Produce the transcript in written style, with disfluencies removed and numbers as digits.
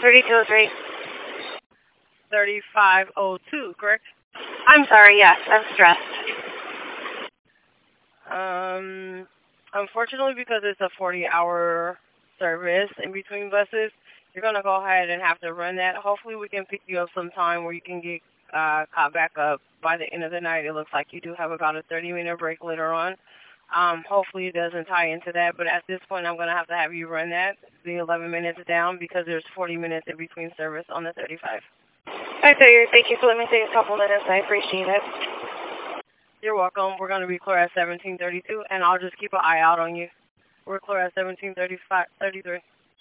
3203. 3502, correct? I'm sorry, yes, I'm stressed. Unfortunately, because it's a 40-hour service in between buses, you're going to go ahead and have to run that. Hopefully, we can pick you up sometime where you can get caught back up by the end of the night. It looks like you do have about a 30-minute break later on. Hopefully, it doesn't tie into that, but at this point, I'm going to have you run that, the 11 minutes down, because there's 40 minutes in between service on the 35. I figured. Thank you for letting me take a couple minutes. I appreciate it. You're welcome. We're going to be clear at 1732, and I'll just keep an eye out on you. We're clear at 1733.